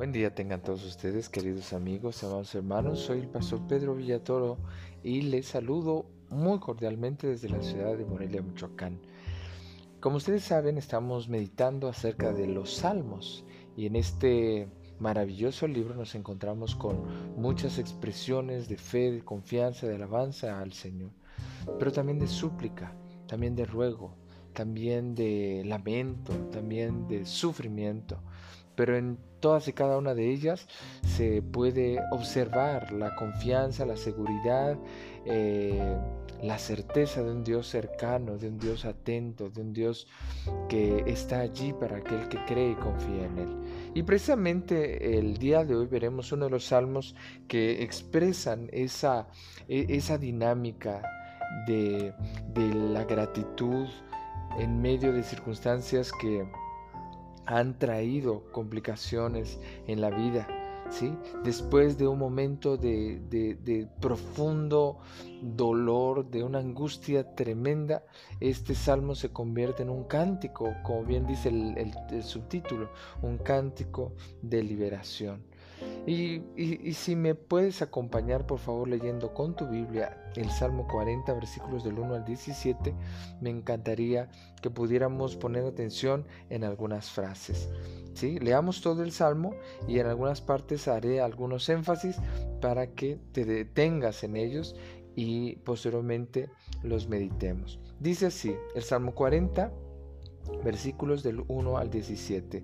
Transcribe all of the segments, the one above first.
Buen día tengan todos ustedes, queridos amigos, amados hermanos. Soy el pastor Pedro Villatoro y les saludo muy cordialmente desde la ciudad de Morelia, Michoacán. Como ustedes saben, estamos meditando acerca de los Salmos y en este maravilloso libro nos encontramos con muchas expresiones de fe, de confianza, de alabanza al Señor, pero también de súplica, también de ruego, también de lamento, también de sufrimiento. Pero en todas y cada una de ellas se puede observar la confianza, la seguridad, la certeza de un Dios cercano, de un Dios atento, de un Dios que está allí para aquel que cree y confía en Él. Y precisamente el día de hoy veremos uno de los salmos que expresan esa dinámica de la gratitud en medio de circunstancias que han traído complicaciones en la vida, ¿sí? Después de un momento de profundo dolor, de una angustia tremenda, este salmo se convierte en un cántico, como bien dice el subtítulo, un cántico de liberación. Y si me puedes acompañar por favor leyendo con tu Biblia el Salmo 40 versículos del 1 al 17, me encantaría que pudiéramos poner atención en algunas frases. ¿Sí? Leamos todo el Salmo y en algunas partes haré algunos énfasis para que te detengas en ellos y posteriormente los meditemos. Dice así el Salmo 40 versículos del 1 al 17.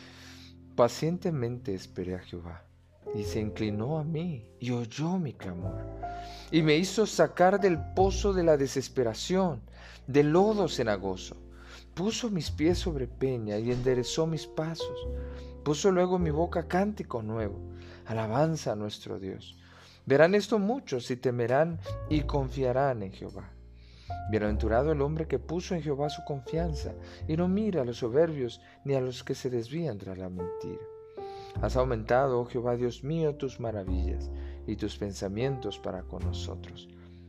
Pacientemente esperé a Jehová, y se inclinó a mí, y oyó mi clamor, y me hizo sacar del pozo de la desesperación, del lodo cenagoso. Puso mis pies sobre peña, y enderezó mis pasos. Puso luego en mi boca cántico nuevo, alabanza a nuestro Dios. Verán esto muchos, y temerán, y confiarán en Jehová. Bienaventurado el hombre que puso en Jehová su confianza, y no mira a los soberbios, ni a los que se desvían tras la mentira. Has aumentado, oh Jehová Dios mío, tus maravillas, y tus pensamientos para con nosotros.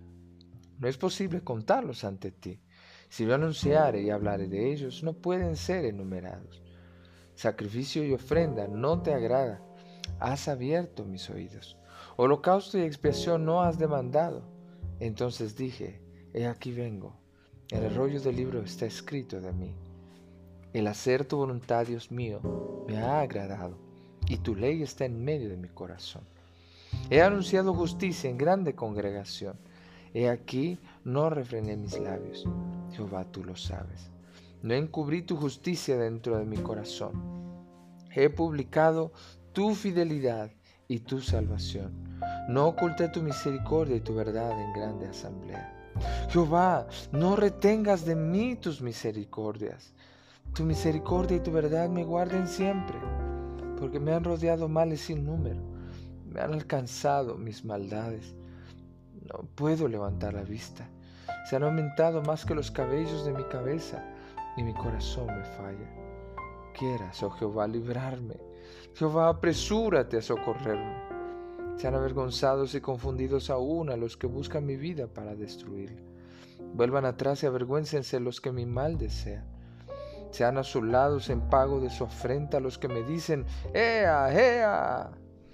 No es posible contarlos ante ti. Si yo anunciare y hablare de ellos, no pueden ser enumerados. Sacrificio y ofrenda no te agrada. Has abierto mis oídos. Holocausto y expiación no has demandado. Entonces dije, he aquí vengo. En el rollo del libro está escrito de mí. El hacer tu voluntad, Dios mío, me ha agradado, y tu ley está en medio de mi corazón. He anunciado justicia en grande congregación. He aquí, no refrené mis labios. Jehová, tú lo sabes. No encubrí tu justicia dentro de mi corazón. He publicado tu fidelidad y tu salvación. No oculté tu misericordia y tu verdad en grande asamblea. Jehová, no retengas de mí tus misericordias. Tu misericordia y tu verdad me guarden siempre, porque me han rodeado males sin número. Me han alcanzado mis maldades. No puedo levantar la vista. Se han aumentado más que los cabellos de mi cabeza, y mi corazón me falla. Quieras, oh Jehová, librarme. Jehová, apresúrate a socorrerme. Sean avergonzados y confundidos aún a los que buscan mi vida para destruirla. Vuelvan atrás y avergüéncense los que mi mal desean. Sean asolados en pago de su afrenta los que me dicen, ¡Ea, ea!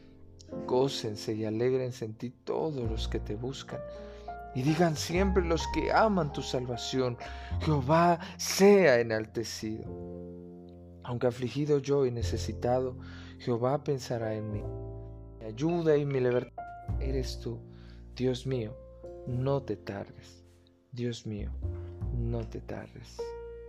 Gócense y alégrense en ti todos los que te buscan. Y digan siempre los que aman tu salvación, Jehová sea enaltecido. Aunque afligido yo y necesitado, Jehová pensará en mí. Mi ayuda y mi libertad eres tú. Dios mío, no te tardes. Dios mío, no te tardes.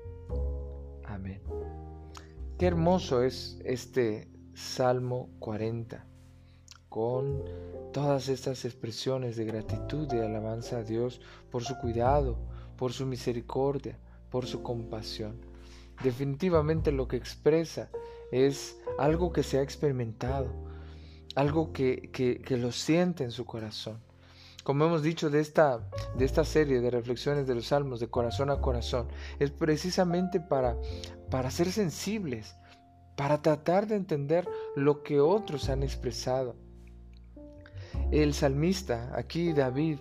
Amén. Qué hermoso es este Salmo 40, con todas estas expresiones de gratitud y alabanza a Dios por su cuidado, por su misericordia, por su compasión. Definitivamente lo que expresa es algo que se ha experimentado, algo que lo siente en su corazón. Como hemos dicho de esta serie de reflexiones de los salmos de corazón a corazón, es precisamente para ser sensibles, para tratar de entender lo que otros han expresado. El salmista, aquí David,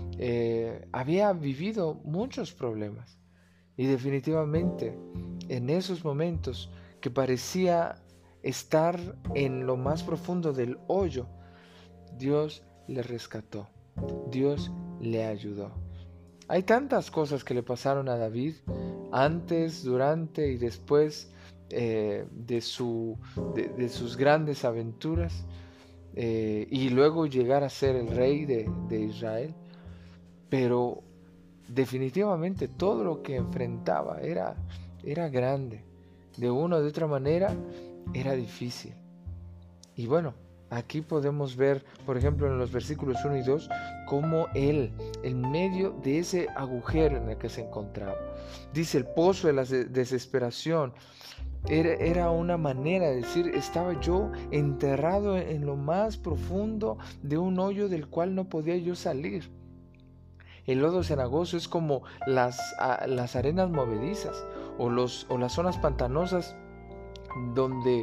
había vivido muchos problemas y definitivamente en esos momentos que parecía estar en lo más profundo del hoyo, Dios le rescató, Dios le ayudó. Hay tantas cosas que le pasaron a David antes, durante y después de sus grandes aventuras, y luego llegar a ser el rey de Israel. Pero definitivamente todo lo que enfrentaba era grande. De una o de otra manera era difícil. Y bueno, aquí podemos ver, por ejemplo, en los versículos 1 y 2, cómo él, en medio de ese agujero en el que se encontraba, dice el pozo de la desesperación, era una manera de decir, estaba yo enterrado en lo más profundo de un hoyo del cual no podía yo salir. El lodo cenagoso es como las arenas movedizas o las zonas pantanosas donde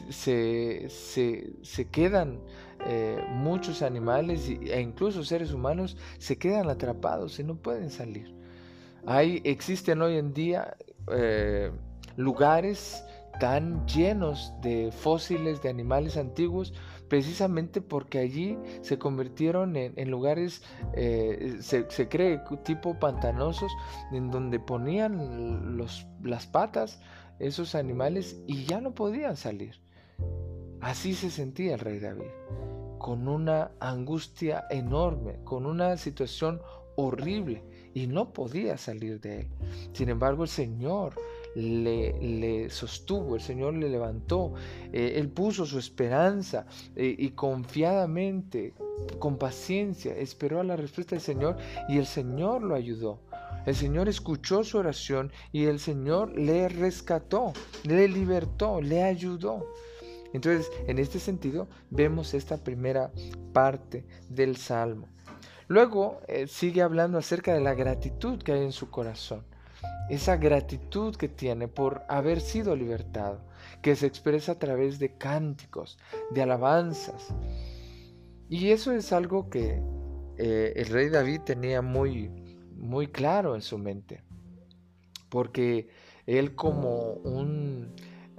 se quedan muchos animales e incluso seres humanos se quedan atrapados y no pueden salir. Existen hoy en día lugares tan llenos de fósiles de animales antiguos, precisamente porque allí se convirtieron en lugares, se cree, tipo pantanosos, en donde ponían las patas esos animales y ya no podían salir. Así se sentía el rey David, con una angustia enorme, con una situación horrible, y no podía salir de él. Sin embargo, el Señor le sostuvo, el Señor le levantó, él puso su esperanza y confiadamente, con paciencia, esperó a la respuesta del Señor, y el Señor lo ayudó. El Señor escuchó su oración y el Señor le rescató, le libertó, le ayudó. Entonces, en este sentido, vemos esta primera parte del Salmo. Luego sigue hablando acerca de la gratitud que hay en su corazón. Esa gratitud que tiene por haber sido libertado, que se expresa a través de cánticos, de alabanzas. Y eso es algo que el rey David tenía muy, muy claro en su mente, porque él, como un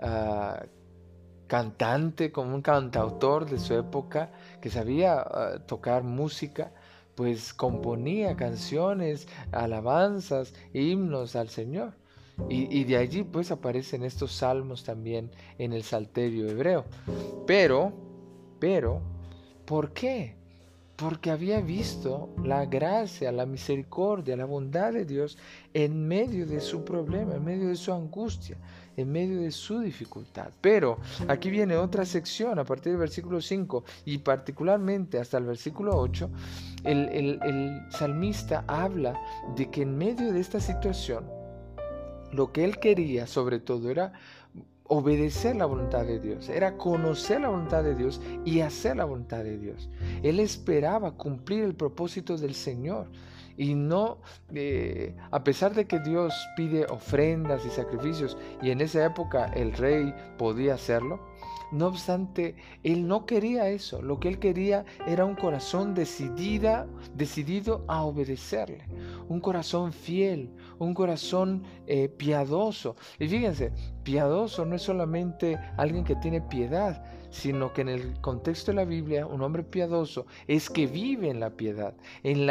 cantante, como un cantautor de su época, que sabía tocar música, pues componía canciones, alabanzas, himnos al Señor. Y de allí pues aparecen estos salmos también en el Salterio hebreo. Pero, ¿por qué? Porque había visto la gracia, la misericordia, la bondad de Dios en medio de su problema, en medio de su angustia, en medio de su dificultad. Pero aquí viene otra sección a partir del versículo 5 y particularmente hasta el versículo 8, el salmista habla de que en medio de esta situación, lo que él quería sobre todo era obedecer la voluntad de Dios, era conocer la voluntad de Dios y hacer la voluntad de Dios. Él esperaba cumplir el propósito del Señor y no, a pesar de que Dios pide ofrendas y sacrificios, y en esa época el rey podía hacerlo, no obstante, él no quería eso. Lo que él quería era un corazón decidido a obedecerle, un corazón fiel, un corazón piadoso. Y fíjense, piadoso no es solamente alguien que tiene piedad, sino que en el contexto de la Biblia, un hombre piadoso es que vive en la piedad, en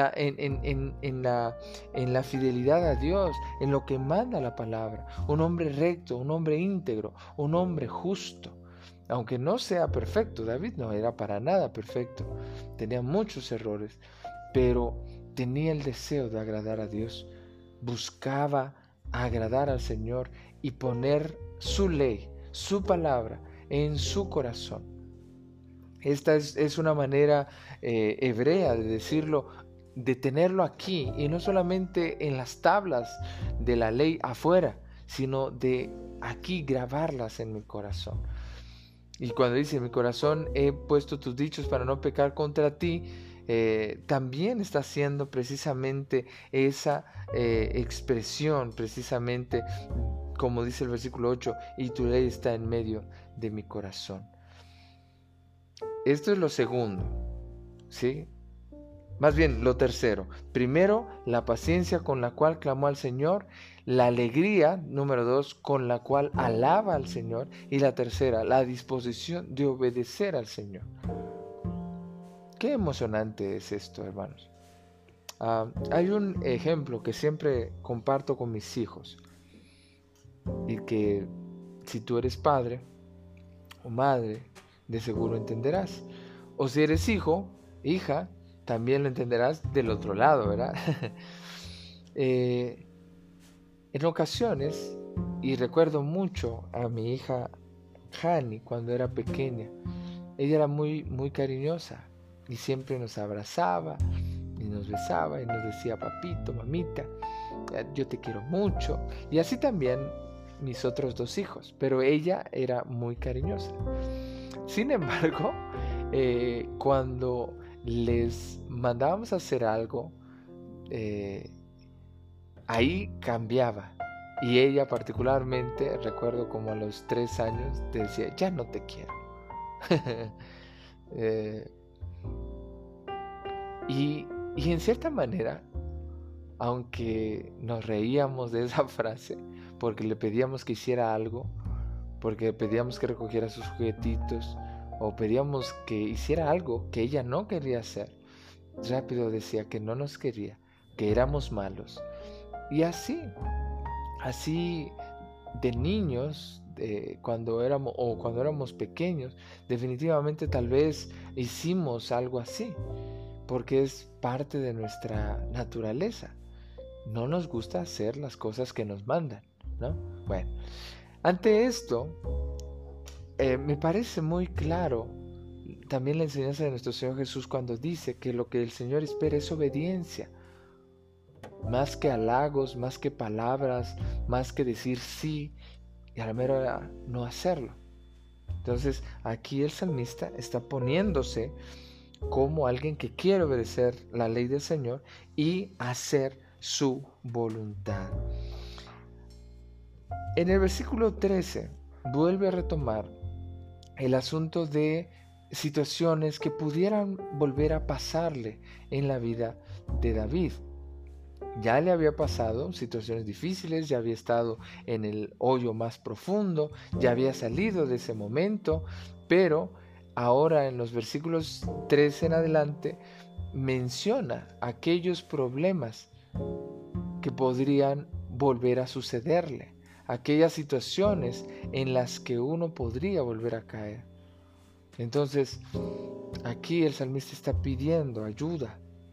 la fidelidad a Dios, en lo que manda la palabra. Un hombre recto, un hombre íntegro, un hombre justo. Aunque no sea perfecto, David no era para nada perfecto, tenía muchos errores, pero tenía el deseo de agradar a Dios, buscaba agradar al Señor y poner su ley, su palabra en su corazón. Esta es una manera hebrea de decirlo, de tenerlo aquí, y no solamente en las tablas de la ley afuera, sino de aquí grabarlas en mi corazón. Y cuando dice, en mi corazón he puesto tus dichos para no pecar contra ti, también está haciendo precisamente esa expresión, precisamente como dice el versículo 8, y tu ley está en medio de mi corazón. Esto es lo segundo, ¿sí? Más bien, lo tercero. Primero, la paciencia con la cual clamó al Señor. La alegría, número 2, con la cual alaba al Señor. Y la tercera, la disposición de obedecer al Señor. Qué emocionante es esto, hermanos. Hay un ejemplo que siempre comparto con mis hijos. Y que si tú eres padre o madre, de seguro entenderás. O si eres hijo, hija, también lo entenderás del otro lado, ¿verdad? En ocasiones, y recuerdo mucho a mi hija Hani cuando era pequeña, ella era muy, muy cariñosa y siempre nos abrazaba y nos besaba y nos decía, papito, mamita, yo te quiero mucho. Y así también mis otros 2 hijos, pero ella era muy cariñosa. Sin embargo, cuando les mandábamos a hacer algo, ahí cambiaba. Y ella particularmente, recuerdo como a los 3 años, decía, ya no te quiero. y en cierta manera, aunque nos reíamos de esa frase, porque le pedíamos que hiciera algo, porque pedíamos que recogiera sus juguetitos, o pedíamos que hiciera algo que ella no quería hacer, rápido decía que no nos quería, que éramos malos. Y así de niños, cuando éramos pequeños, definitivamente tal vez hicimos algo así, porque es parte de nuestra naturaleza. No nos gusta hacer las cosas que nos mandan, ¿no? Bueno, ante esto, me parece muy claro también la enseñanza de nuestro Señor Jesús cuando dice que lo que el Señor espera es obediencia. Más que halagos, más que palabras, más que decir sí y a la mera hora no hacerlo. Entonces aquí el salmista está poniéndose como alguien que quiere obedecer la ley del Señor y hacer su voluntad. En el versículo 13 vuelve a retomar el asunto de situaciones que pudieran volver a pasarle en la vida de David. Ya le había pasado situaciones difíciles, ya había estado en el hoyo más profundo, ya había salido de ese momento, pero ahora en los versículos 13 en adelante menciona aquellos problemas que podrían volver a sucederle, aquellas situaciones en las que uno podría volver a caer. Entonces, aquí el salmista está pidiendo ayuda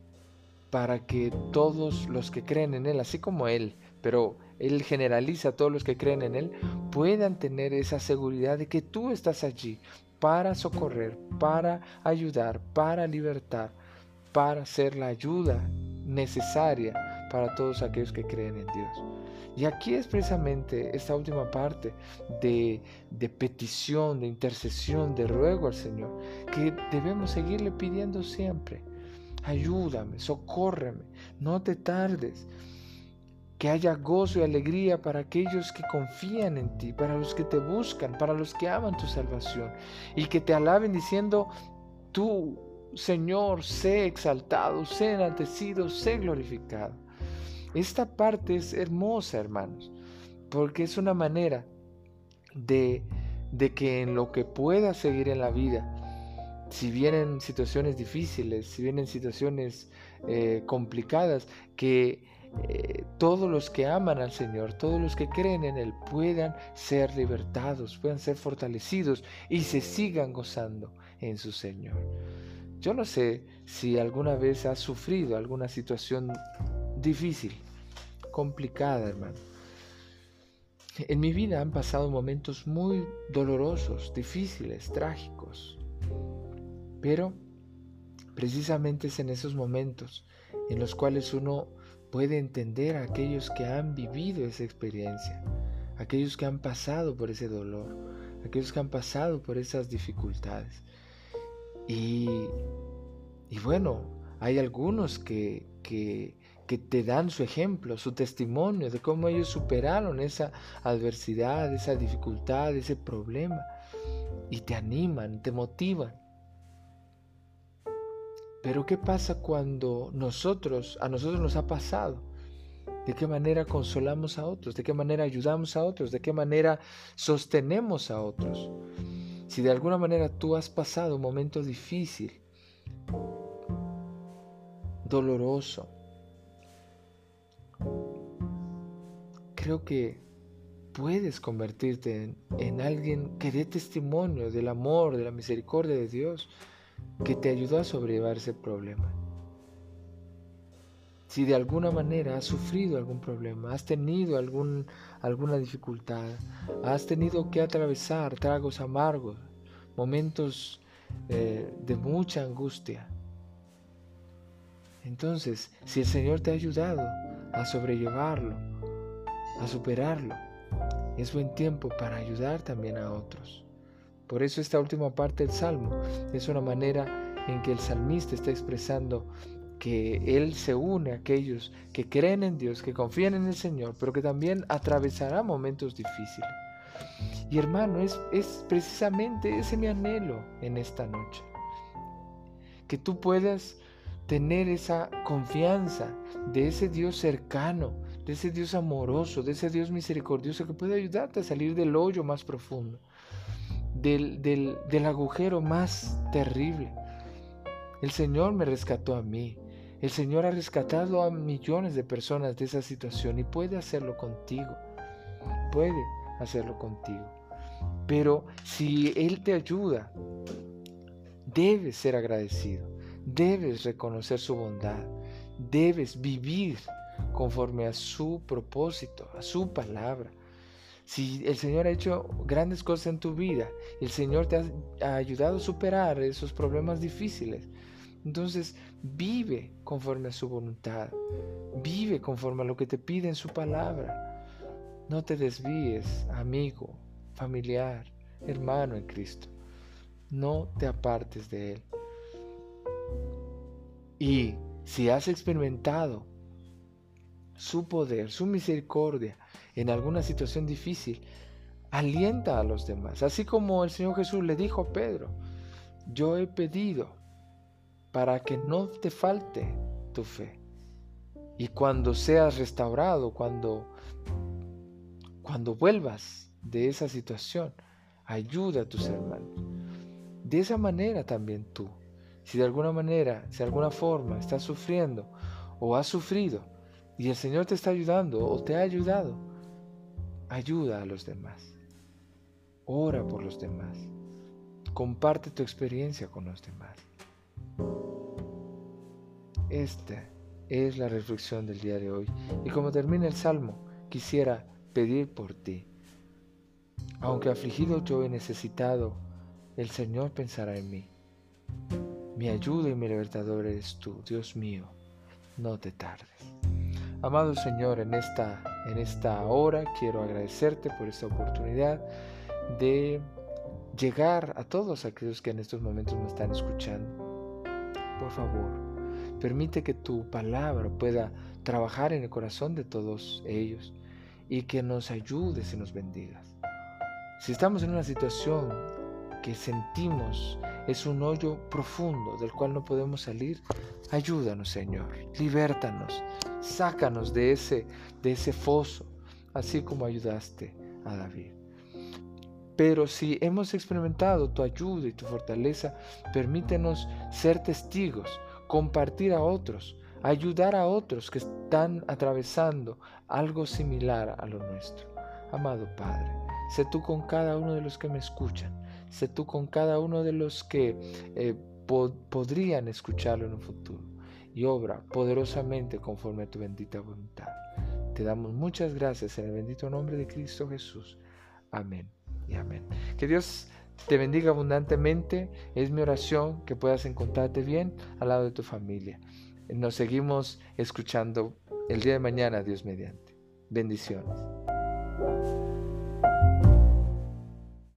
para que todos los que creen en Él, así como Él, pero Él generaliza a todos los que creen en Él, puedan tener esa seguridad de que tú estás allí para socorrer, para ayudar, para libertar, para ser la ayuda necesaria para todos aquellos que creen en Dios. Y aquí es precisamente esta última parte de petición, de intercesión, de ruego al Señor, que debemos seguirle pidiendo siempre. Ayúdame, socórreme, no te tardes. Que haya gozo y alegría para aquellos que confían en ti, para los que te buscan, para los que aman tu salvación. Y que te alaben diciendo, tú, Señor, sé exaltado, sé enaltecido, sé glorificado. Esta parte es hermosa, hermanos, porque es una manera de que en lo que puedas seguir en la vida, si vienen situaciones difíciles, si vienen situaciones complicadas, que todos los que aman al Señor, todos los que creen en Él, puedan ser libertados, puedan ser fortalecidos y se sigan gozando en su Señor. Yo no sé si alguna vez has sufrido alguna situación difícil, complicada, hermano. En mi vida han pasado momentos muy dolorosos, difíciles, trágicos. Pero precisamente es en esos momentos en los cuales uno puede entender a aquellos que han vivido esa experiencia, aquellos que han pasado por ese dolor, aquellos que han pasado por esas dificultades. Y bueno, hay algunos que te dan su ejemplo, su testimonio de cómo ellos superaron esa adversidad, esa dificultad, ese problema, y te animan, te motivan. Pero ¿qué pasa cuando a nosotros nos ha pasado? ¿De qué manera consolamos a otros? ¿De qué manera ayudamos a otros? ¿De qué manera sostenemos a otros? Si de alguna manera tú has pasado un momento difícil, doloroso, creo que puedes convertirte en alguien que dé testimonio del amor, de la misericordia de Dios, que te ayudó a sobrellevar ese problema. Si de alguna manera has sufrido algún problema, has tenido alguna dificultad, has tenido que atravesar tragos amargos, momentos de mucha angustia, entonces, si el Señor te ha ayudado a sobrellevarlo, a superarlo, es buen tiempo para ayudar también a otros. Por eso esta última parte del Salmo es una manera en que el salmista está expresando que Él se une a aquellos que creen en Dios, que confían en el Señor, pero que también atravesará momentos difíciles. Y hermano, es precisamente ese mi anhelo en esta noche. Que tú puedas tener esa confianza de ese Dios cercano, de ese Dios amoroso, de ese Dios misericordioso que puede ayudarte a salir del hoyo más profundo, del agujero más terrible. El Señor me rescató a mí. El Señor ha rescatado a millones de personas de esa situación y puede hacerlo contigo. Puede hacerlo contigo. Pero si Él te ayuda, debes ser agradecido. Debes reconocer su bondad. Debes vivir conforme a su propósito, a su palabra. Si el Señor ha hecho grandes cosas en tu vida, el Señor te ha ayudado a superar esos problemas difíciles, entonces vive conforme a su voluntad, vive conforme a lo que te pide en su palabra. No te desvíes, amigo, familiar, hermano en Cristo. No te apartes de Él. Y si has experimentado su poder, su misericordia en alguna situación difícil, alienta a los demás. Así como el Señor Jesús le dijo a Pedro: yo he pedido para que no te falte tu fe. Y cuando seas restaurado, cuando vuelvas de esa situación, ayuda a tus hermanos. De esa manera también tú, si de alguna forma estás sufriendo o has sufrido y el Señor te está ayudando o te ha ayudado, ayuda a los demás. Ora por los demás. Comparte tu experiencia con los demás. Esta es la reflexión del día de hoy. Y como termina el Salmo, quisiera pedir por ti. Aunque afligido yo y necesitado, el Señor pensará en mí. Mi ayuda y mi libertador eres tú, Dios mío, no te tardes. Amado Señor, en esta hora quiero agradecerte por esta oportunidad de llegar a todos aquellos que en estos momentos me están escuchando. Por favor, permite que tu palabra pueda trabajar en el corazón de todos ellos y que nos ayudes y nos bendigas. Si estamos en una situación que sentimos es un hoyo profundo del cual no podemos salir, ayúdanos, Señor, libértanos, sácanos de ese foso, así como ayudaste a David. Pero si hemos experimentado tu ayuda y tu fortaleza, permítenos ser testigos, compartir a otros, ayudar a otros que están atravesando algo similar a lo nuestro. Amado Padre, sé tú con cada uno de los que me escuchan, sé tú con cada uno de los que podrían escucharlo en un futuro, y obra poderosamente conforme a tu bendita voluntad. Te damos muchas gracias en el bendito nombre de Cristo Jesús. Amén y amén. Que Dios te bendiga abundantemente. Es mi oración que puedas encontrarte bien al lado de tu familia. Nos seguimos escuchando el día de mañana, Dios mediante. Bendiciones.